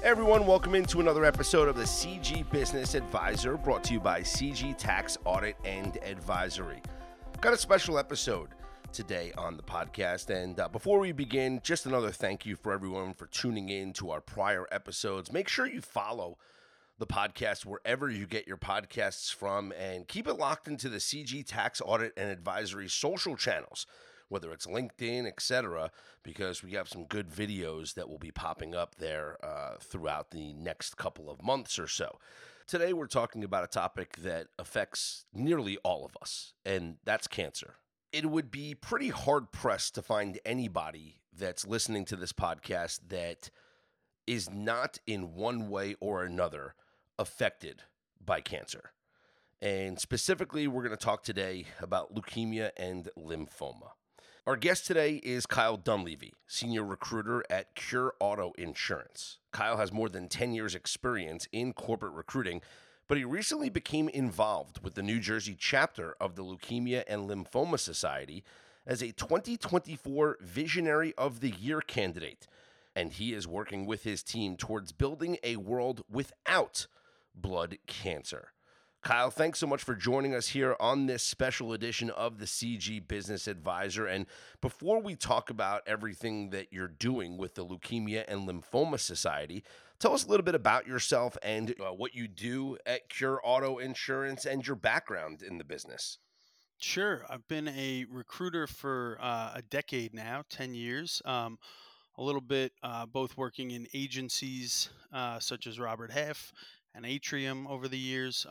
Hey everyone, welcome into another episode of the CG Business Advisor, brought to you by CG Tax Audit and Advisory. Got a special episode today on the podcast, and before we begin, just another thank you for everyone for tuning in to our prior episodes. Make sure you follow the podcast wherever you get your podcasts from, and keep it locked into the CG Tax Audit and Advisory social channels, whether it's LinkedIn, etc., because we have some good videos that will be popping up there throughout the next couple of months or so. Today, we're talking about a topic that affects nearly all of us, and that's cancer. It would be pretty hard-pressed to find anybody that's listening to this podcast that is not in one way or another affected by cancer. And specifically, we're going to talk today about leukemia and lymphoma. Our guest today is Kyle Dunleavy, Senior Recruiter at Cure Auto Insurance. Kyle has more than 10 years' experience in corporate recruiting, but he recently became involved with the New Jersey chapter of the Leukemia and Lymphoma Society as a 2024 Visionary of the Year candidate, and he is working with his team towards building a world without blood cancer. Kyle, thanks so much for joining us here on this special edition of the CG Business Advisor. And before we talk about everything that you're doing with the Leukemia and Lymphoma Society, tell us a little bit about yourself and what you do at Cure Auto Insurance and your background in the business. Sure. I've been a recruiter for a decade now, 10 years. A little bit both working in agencies such as Robert Half and Atrium over the years.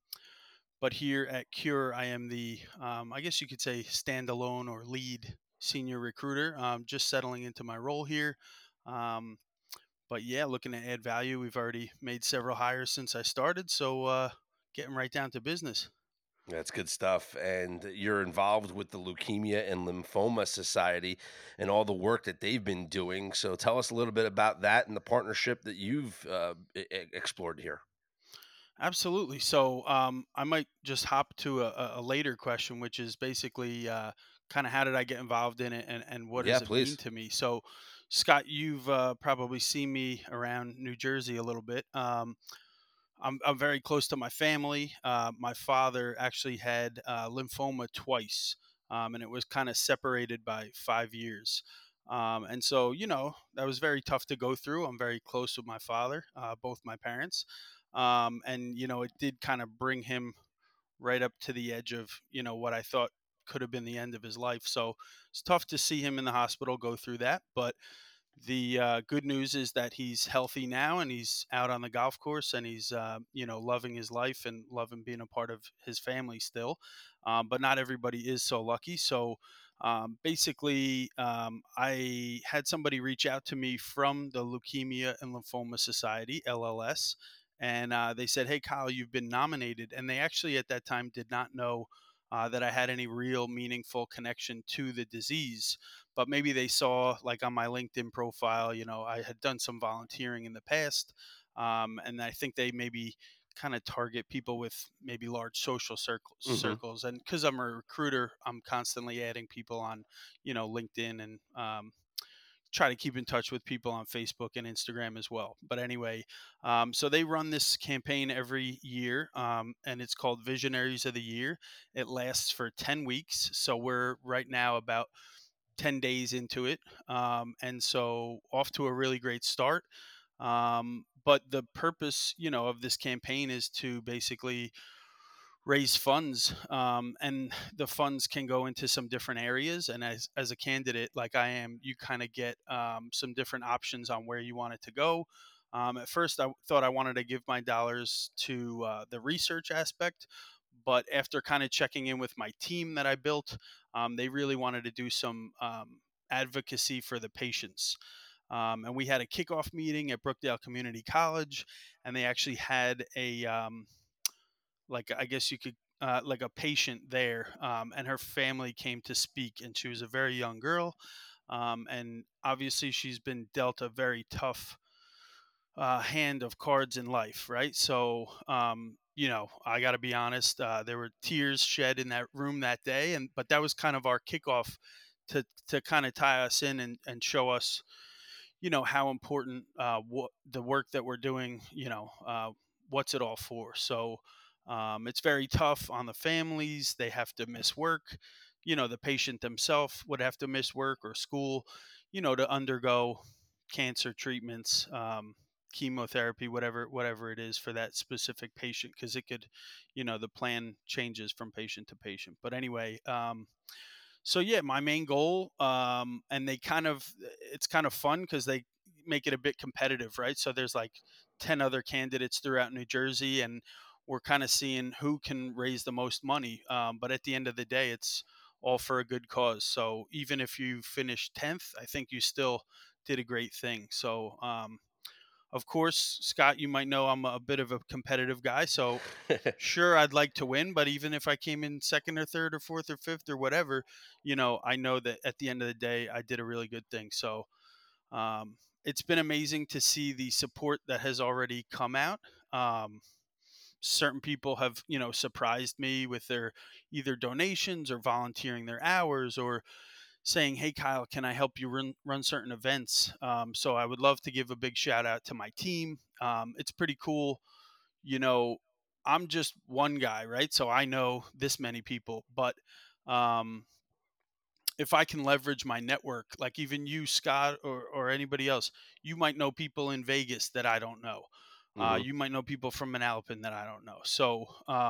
But here at Cure, I am the, I guess you could say, standalone or lead senior recruiter, just settling into my role here. Um, but yeah, looking to add value. We've already made several hires since I started. So getting right down to business. That's good stuff. And you're involved with the Leukemia and Lymphoma Society and all the work that they've been doing. So tell us a little bit about that and the partnership that you've explored here. Absolutely. So I might just hop to a later question, which is basically kind of how did I get involved in it and what Yeah, does it mean please. to me? So, Scott, you've probably seen me around New Jersey a little bit. I'm very close to my family. My father actually had lymphoma twice, and it was kind of separated by 5 years. And so, that was very tough to go through. I'm very close with my father, both my parents. And, it did kind of bring him right up to the edge of, what I thought could have been the end of his life. So it's tough to see him in the hospital go through that. But the good news is that he's healthy now and he's out on the golf course and he's, loving his life and loving being a part of his family still. But not everybody is so lucky. So basically, I had somebody reach out to me from the Leukemia and Lymphoma Society, LLS, and they said, "Hey, Kyle, you've been nominated." And they actually at that time did not know that I had any real meaningful connection to the disease, but maybe they saw like on my LinkedIn profile, I had done some volunteering in the past. And I think they maybe kind of target people with maybe large social Hmm. circles. And because I'm a recruiter, I'm constantly adding people on, LinkedIn and try to keep in touch with people on Facebook and Instagram as well. But anyway, so they run this campaign every year, and it's called Visionaries of the Year. It lasts for 10 weeks. So we're right now about 10 days into it. And so off to a really great start. But the purpose, of this campaign is to basically raise funds, and the funds can go into some different areas. And as a candidate like I am, you kind of get some different options on where you want it to go. At first I thought I wanted to give my dollars to the research aspect, but after kind of checking in with my team that I built, they really wanted to do some advocacy for the patients. And we had a kickoff meeting at Brookdale Community College, and they actually had a like, I guess you could, like a patient there, and her family came to speak, and she was a very young girl, and obviously she's been dealt a very tough hand of cards in life, right? So, I got to be honest, there were tears shed in that room that day, and but that was kind of our kickoff to kind of tie us in and show us, how important what the work that we're doing, what's it all for. So it's very tough on the families. They have to miss work. The patient themselves would have to miss work or school, to undergo cancer treatments, chemotherapy, whatever it is for that specific patient, because it could, the plan changes from patient to patient. But anyway, so yeah, my main goal, and it's kind of fun because they make it a bit competitive, right? So there's like 10 other candidates throughout New Jersey, and we're kind of seeing who can raise the most money. But at the end of the day, it's all for a good cause. So even if you finish 10th, I think you still did a great thing. So of course, Scott, you might know I'm a bit of a competitive guy. So sure, I'd like to win, but even if I came in second or third or fourth or fifth or whatever, I know that at the end of the day, I did a really good thing. So it's been amazing to see the support that has already come out. Certain people have, surprised me with their either donations or volunteering their hours or saying, "Hey, Kyle, can I help you run certain events?" So I would love to give a big shout out to my team. It's pretty cool, you know, I'm just one guy, right? So I know this many people, but um, if I can leverage my network, like even you, Scott, or anybody else, you might know people in Vegas that I don't know. Hmm. You might know people from Manalapan that I don't know. So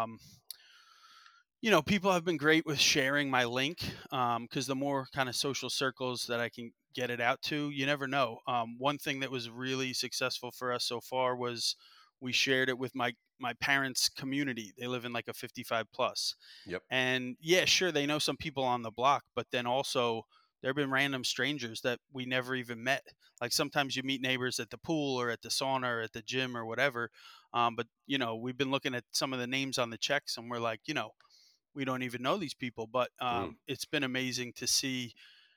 people have been great with sharing my link, because the more kind of social circles that I can get it out to, you never know. One thing that was really successful for us so far was we shared it with my parents' community. They live in like a 55 plus, Yep. and yeah, sure, they know some people on the block, but then also there have been random strangers that we never even met. Like sometimes you meet neighbors at the pool or at the sauna or at the gym or whatever. But we've been looking at some of the names on the checks, and we're like, we don't even know these people. But Mm. it's been amazing to see,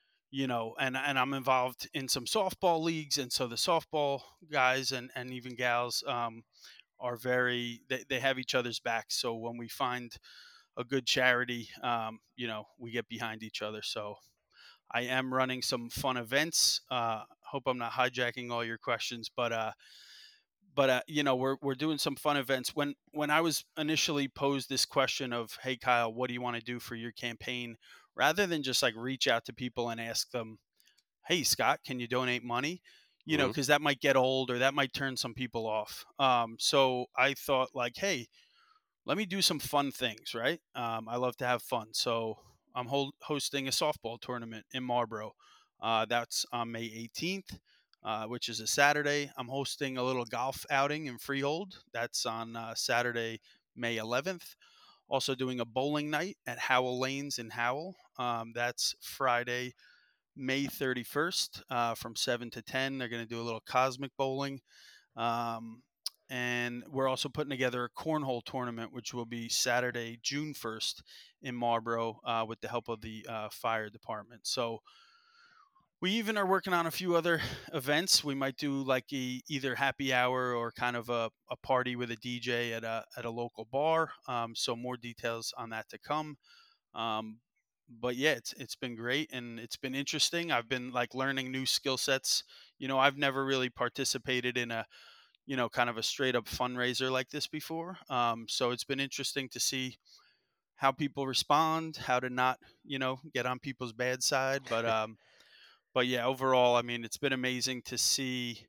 and I'm involved in some softball leagues, and so the softball guys and even gals are they have each other's backs. So when we find a good charity, we get behind each other. So I am running some fun events. Hope I'm not hijacking all your questions, but we're doing some fun events. When I was initially posed this question of, "Hey, Kyle, what do you want to do for your campaign?" Rather than just like reach out to people and ask them, "Hey, Scott, can you donate money?" Hmm. Because that might get old or that might turn some people off. So I thought like, "Hey, let me do some fun things," right? I love to have fun. So I'm hosting a softball tournament in Marlboro. That's on May 18th, which is a Saturday. I'm hosting a little golf outing in Freehold. That's on Saturday, May 11th. Also doing a bowling night at Howell Lanes in Howell. That's Friday, May 31st, from 7 to 10. They're going to do a little cosmic bowling. Um, and we're also putting together a cornhole tournament, which will be Saturday, June 1st in Marlboro, with the help of the fire department. So we even are working on a few other events. We might do like either happy hour or kind of a party with a DJ at a local bar. So more details on that to come. Um, but yeah, it's been great and it's been interesting. I've been like learning new skill sets. I've never really participated in a kind of a straight up fundraiser like this before. So it's been interesting to see how people respond, how to not, get on people's bad side. But yeah, overall, I mean, it's been amazing to see.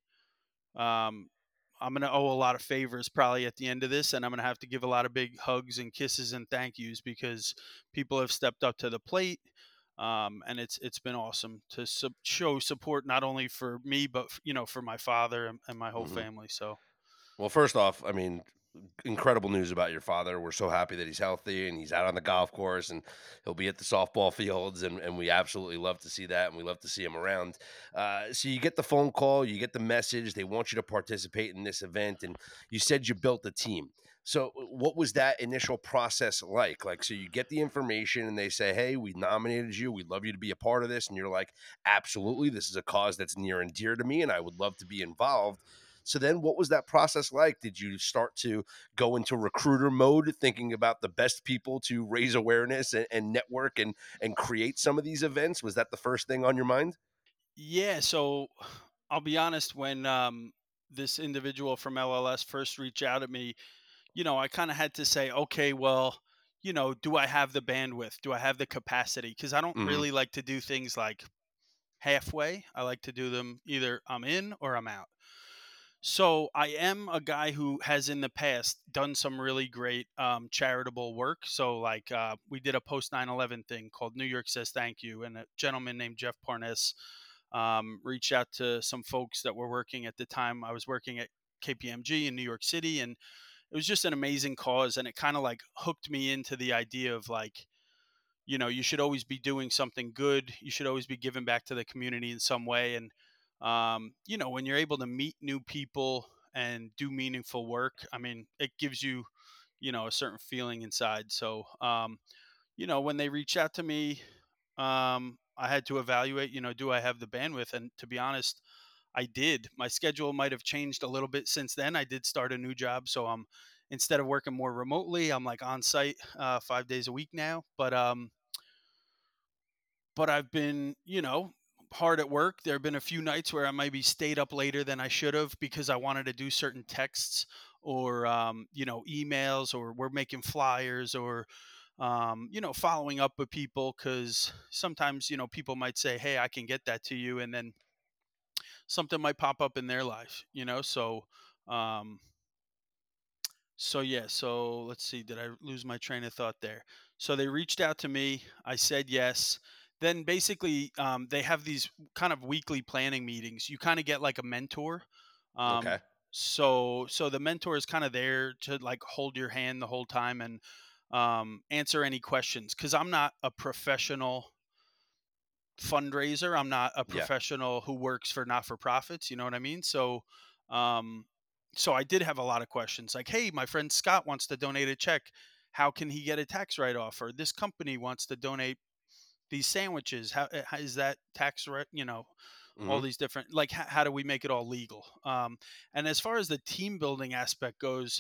Um, I'm gonna owe a lot of favors probably at the end of this, and I'm gonna have to give a lot of big hugs and kisses and thank yous because people have stepped up to the plate. And it's been awesome to show support not only for me but for my father and my whole Hmm. family. So Well, first off, I mean, incredible news about your father. We're so happy that he's healthy and he's out on the golf course and he'll be at the softball fields. And we absolutely love to see that. And we love to see him around. So you get the phone call, you get the message. They want you to participate in this event. And you said you built a team. So what was that initial process like? Like, so you get the information and they say, "Hey, we nominated you. We'd love you to be a part of this." And you're like, "Absolutely. This is a cause that's near and dear to me and I would love to be involved." So then what was that process like? Did you start to go into recruiter mode, thinking about the best people to raise awareness and network and create some of these events? Was that the first thing on your mind? yeah, so I'll be honest, when this individual from LLS first reached out at me, I kind of had to say, okay, well, do I have the bandwidth? Do I have the capacity? Because I don't Hmm. really like to do things like halfway. I like to do them either I'm in or I'm out. So I am a guy who has in the past done some really great charitable work. So like we did a post 9/11 thing called New York Says Thank You, and a gentleman named Jeff Parness reached out to some folks that were working at the time. I was working at KPMG in New York City, and it was just an amazing cause, and it kind of like hooked me into the idea of like, you should always be doing something good. You should always be giving back to the community in some way. And, when you're able to meet new people and do meaningful work, I mean, it gives you, a certain feeling inside. So, when they reached out to me, I had to evaluate, do I have the bandwidth? And to be honest, I did. My schedule might have changed a little bit since then. I did start a new job. So I'm, instead of working more remotely, I'm like on site 5 days a week now. But I've been, hard at work. There have been a few nights where I maybe stayed up later than I should have because I wanted to do certain texts or, emails, or we're making flyers, or, following up with people. Cause sometimes, people might say, hey, I can get that to you. And then something might pop up in their life. Um, so yeah, so let's see, did I lose my train of thought there? So they reached out to me, I said yes. Then basically, they have these kind of weekly planning meetings. You kind of get like a mentor. Um, Okay. so the mentor is kind of there to like hold your hand the whole time and answer any questions. Because I'm not a professional fundraiser. I'm not a Yeah. professional who works for not for profits. You know what I mean? Um, so I did have a lot of questions like, hey, my friend Scott wants to donate a check. How can he get a tax write off? Or this company wants to donate these sandwiches. How is that tax right? All Hmm. these different, like, how do we make it all legal? And as far as the team building aspect goes,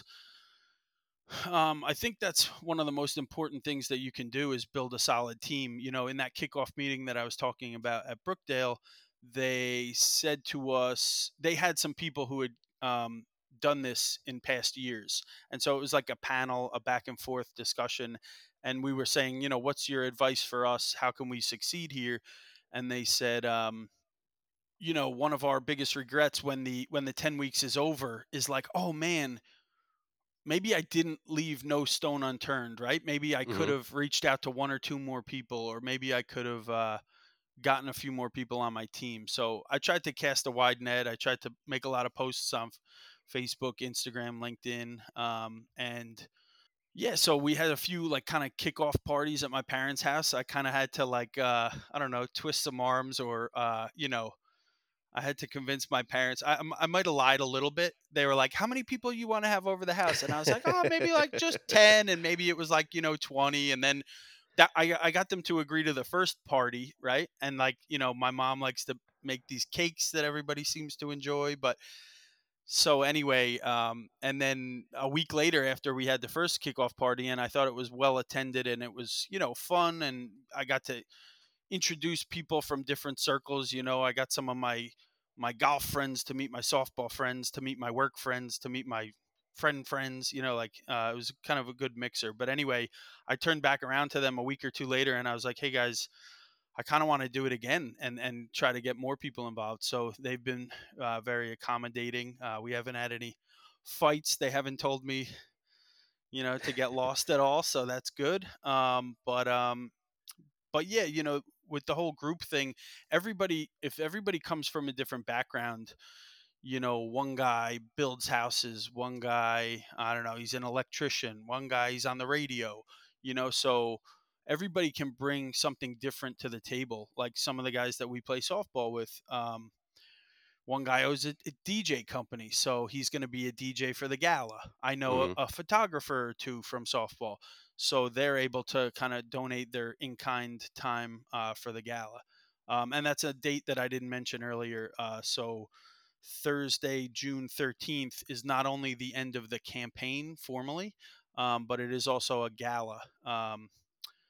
I think that's one of the most important things that you can do is build a solid team. In that kickoff meeting that I was talking about at Brookdale, they said to us they had some people who had done this in past years, and so it was like a panel, a back and forth discussion, and we were saying, what's your advice for us? How can we succeed here? And they said, one of our biggest regrets when the 10 weeks is over is like, oh man, maybe I didn't leave no stone unturned, right? Maybe I could Hmm. have reached out to one or two more people, or maybe I could have gotten a few more people on my team. So I tried to cast a wide net. I tried to make a lot of posts on Facebook, Instagram, LinkedIn, and yeah. So we had a few like kind of kickoff parties at my parents' house. I kind of had to like I don't know, twist some arms, or I had to convince my parents. I might have lied a little bit. They were like, "How many people you want to have over the house?" And I was like, "Oh, maybe like just 10." And maybe it was like 20. And then that I got them to agree to the first party, right? And like my mom likes to make these cakes that everybody seems to enjoy. But so anyway, and then a week later, after we had the first kickoff party, and I thought it was well attended and it was fun, and I got to introduce people from different circles. I got some of my golf friends to meet my softball friends, to meet my work friends, to meet my friends. Like it was kind of a good mixer. But anyway, I turned back around to them a week or two later, and I was like, "Hey guys, I kind of want to do it again and try to get more people involved." So they've been very accommodating. We haven't had any fights. They haven't told me to get lost at all, so that's good. But yeah, with the whole group thing, if everybody comes from a different background, one guy builds houses, one guy, I don't know, he's an electrician, one guy, he's on the radio, so everybody can bring something different to the table. Like some of the guys that we play softball with, one guy owns a DJ company, so he's going to be a DJ for the gala. I know a, Hmm. a photographer or two from softball, so they're able to kind of donate their in-kind time for the gala. And that's a date that I didn't mention earlier. So Thursday, June 13th, is not only the end of the campaign formally, but it is also a gala.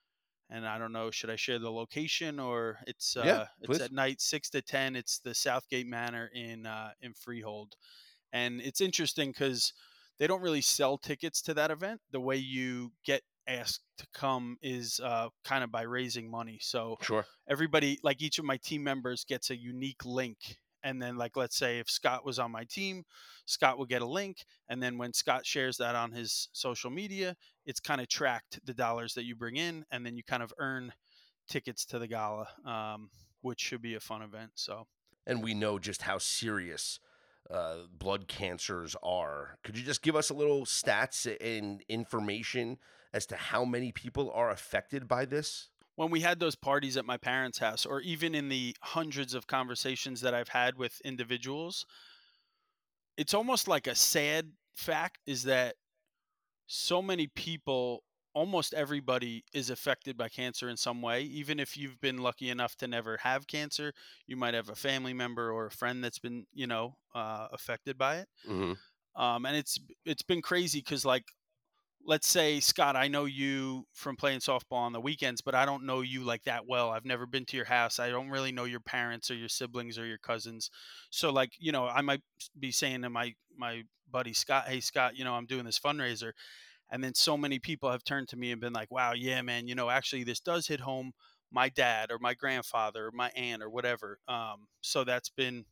and I don't know, should I share the location? Or Yeah, it's please. at night 6 to 10. It's the Southgate Manor in Freehold, and it's interesting because they don't really sell tickets to that event. The way you get asked to come is kind of by raising money. So Sure. everybody, like each of my team members, gets a unique link. And then, like, let's say if Scott was on my team, Scott will get a link. And then when Scott shares that on his social media, it's kind of tracked the dollars that you bring in. And then you kind of earn tickets to the gala, which should be a fun event. So, And we know just how serious blood cancers are. Could you just give us a little stats and information as to how many people are affected by this? when we had those parties at my parents' house, or even in the hundreds of conversations that I've had with individuals, it's almost like a sad fact is that so many people, almost everybody, is affected by cancer in some way. Even if you've been lucky enough to never have cancer, you might have a family member or a friend that's been, affected by it. Hmm. And it's been crazy because, like, let's say, Scott, I know you from playing softball on the weekends, but I don't know you like that well. I've never been to your house. I don't really know your parents or your siblings or your cousins. So, like, I might be saying to my buddy Scott, "Hey Scott, I'm doing this fundraiser." And then so many people have turned to me and been like, "Wow, yeah, man, actually this does hit home. My dad or my grandfather or my aunt or whatever." So that's been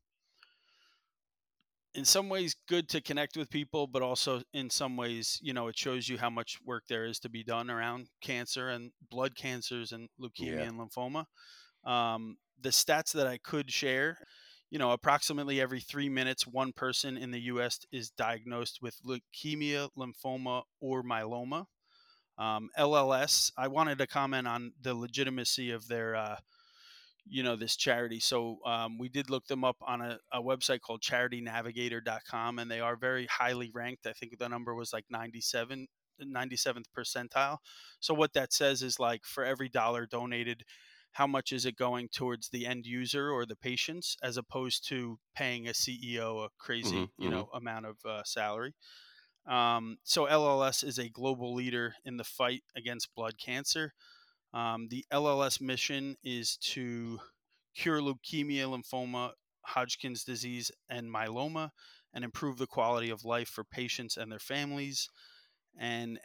in some ways good to connect with people, but also in some ways, it shows you how much work there is to be done around cancer and blood cancers and Yeah. leukemia and lymphoma. The stats that I could share, approximately every 3 minutes, one person in the US is diagnosed with leukemia, lymphoma, or myeloma. LLS, I wanted to comment on the legitimacy of their this charity. So we did look them up on a website called charitynavigator.com, and they are very highly ranked. I think the number was like 97th percentile. So what that says is, like, for every dollar donated, how much is it going towards the end user or the patients, as opposed to paying a CEO a Hmm. crazy Hmm. amount of salary. So LLS is a global leader in the fight against blood cancer. The LLS mission is to cure leukemia, lymphoma, Hodgkin's disease, and myeloma, and improve the quality of life for patients and their families. And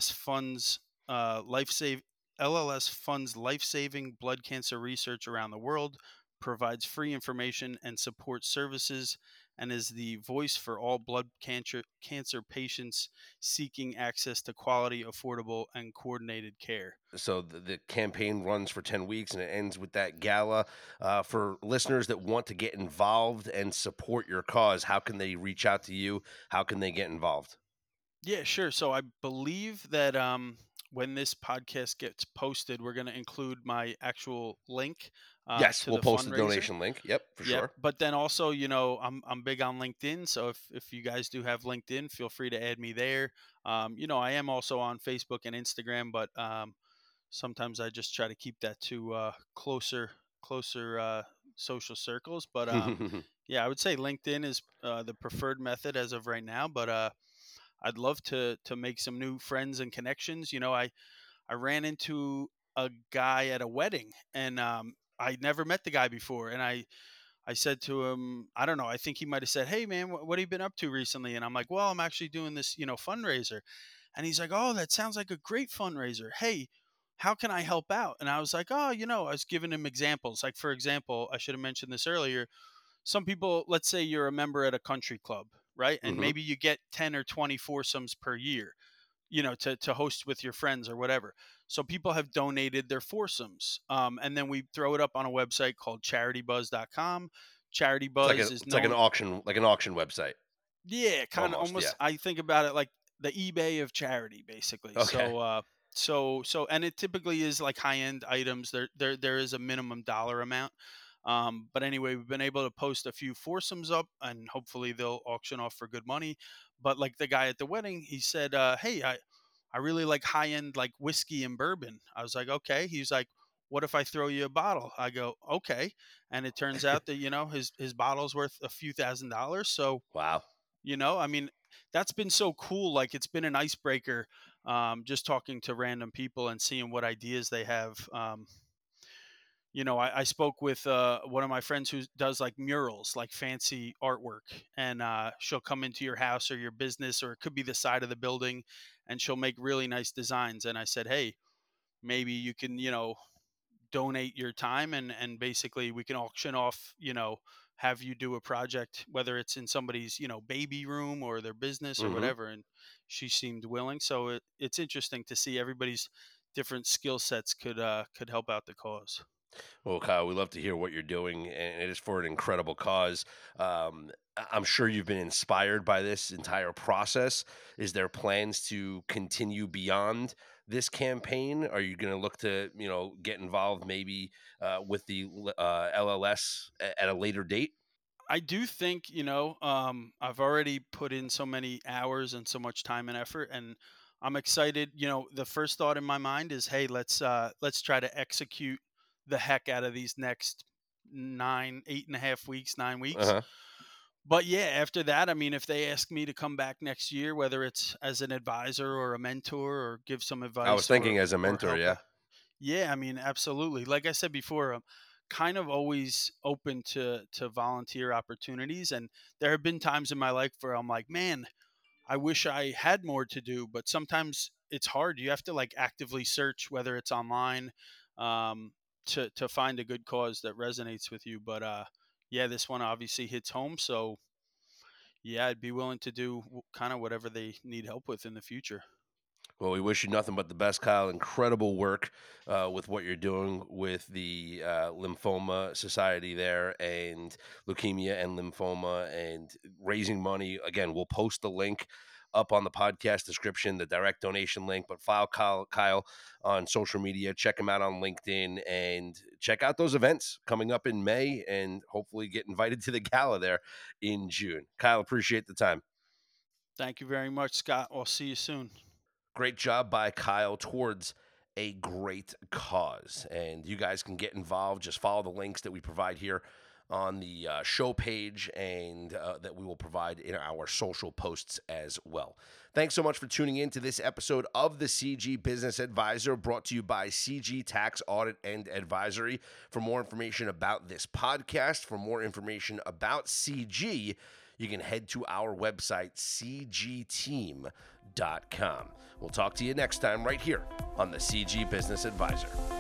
life save LLS funds life-saving blood cancer research around the world, provides free information and support services, and is the voice for all blood cancer patients seeking access to quality, affordable, and coordinated care. So the campaign runs for 10 weeks and it ends with that gala. For listeners that want to get involved and support your cause, how can they reach out to you? How can they get involved? Yeah, sure. So I believe that when this podcast gets posted, we're going to include my actual link Yes, to we'll the post the fundraiser. donation link. Yep, for Yep. sure. But then also, I'm big on LinkedIn. So if you guys do have LinkedIn, feel free to add me there. I am also on Facebook and Instagram, but sometimes I just try to keep that to closer social circles. But yeah, I would say LinkedIn is the preferred method as of right now. But I'd love to make some new friends and connections. I ran into a guy at a wedding, and I never met the guy before, and I said to him, I don't know, I think he might have said, "Hey man, what have you been up to recently?" And I'm like, "Well, I'm actually doing this, fundraiser." And he's like, "Oh, that sounds like a great fundraiser. Hey, how can I help out?" And I was like, "Oh, I was giving him examples. Like, for example, I should have mentioned this earlier. Some people, let's say you're a member at a country club, right? And Hmm. maybe you get 10 or 20 foursomes per year, to host with your friends or whatever. So people have donated their foursomes. And then we throw it up on a website called CharityBuzz.com. Charity Buzz is It's like known, an auction website yeah, kind of almost. Yeah. almost. I think about it like the eBay of charity, basically. Okay. And it typically is like high end items. There is a minimum dollar amount. But anyway, we've been able to post a few foursomes up, and hopefully they'll auction off for good money. But like the guy at the wedding, he said, "Hey, I really like high end like whiskey and bourbon." I was like, "Okay." He's like, "What if I throw you a bottle?" I go, "Okay." And it turns out that his bottle's worth a few $1,000s. So Wow. I mean, that's been so cool. Like, it's been an icebreaker. just talking to random people and seeing what ideas they have. I spoke with one of my friends who does like murals, like fancy artwork, and she'll come into your house or your business, or it could be the side of the building, and she'll make really nice designs. And I said, hey, maybe you can, donate your time, and basically we can auction off, have you do a project, whether it's in somebody's, baby room or their business or Hmm. whatever. And she seemed willing. So it's interesting to see everybody's different skill sets could help out the cause. Well, Kyle, we love to hear what you're doing, and it is for an incredible cause. I'm sure you've been inspired by this entire process. Is there plans to continue beyond this campaign? Are you going to look to, get involved maybe with the LLS at a later date? I do think, I've already put in so many hours and so much time and effort, and I'm excited. The first thought in my mind is, hey, let's try to execute the heck out of these next 8.5 weeks, 9 weeks. Uh-huh. But yeah, after that, I mean, if they ask me to come back next year, whether it's as an advisor or a mentor or give some I was advice thinking as a or mentor, help yeah. out. Yeah, I mean, absolutely. Like I said before, I'm kind of always open to volunteer opportunities, and there have been times in my life where I'm like, man, I wish I had more to do, but sometimes it's hard. You have to like actively search, whether it's online, um, to find a good cause that resonates with you. But yeah, this one obviously hits home, so yeah, I'd be willing to do kind of whatever they need help with in the future. Well, we wish you nothing but the best, Kyle. Incredible work with what you're doing with the Lymphoma Society there, and leukemia and lymphoma, and raising money. Again, we'll post the link up on the podcast description, the direct donation link. But file Kyle on social media, check him out on LinkedIn, and check out those events coming up in May, and hopefully get invited to the gala there in June. Kyle, appreciate the time. Thank you very much, Scott. I'll see you soon. Great job by Kyle towards a great cause. And you guys can get involved. Just follow the links that we provide here on the show page, and that we will provide in our social posts as well. Thanks so much for tuning in to this episode of the CG Business Advisor, brought to you by CG Tax Audit and Advisory. For more information about this podcast, for more information about CG, you can head to our website, cgteam.com. We'll talk to you next time right here on the CG Business Advisor.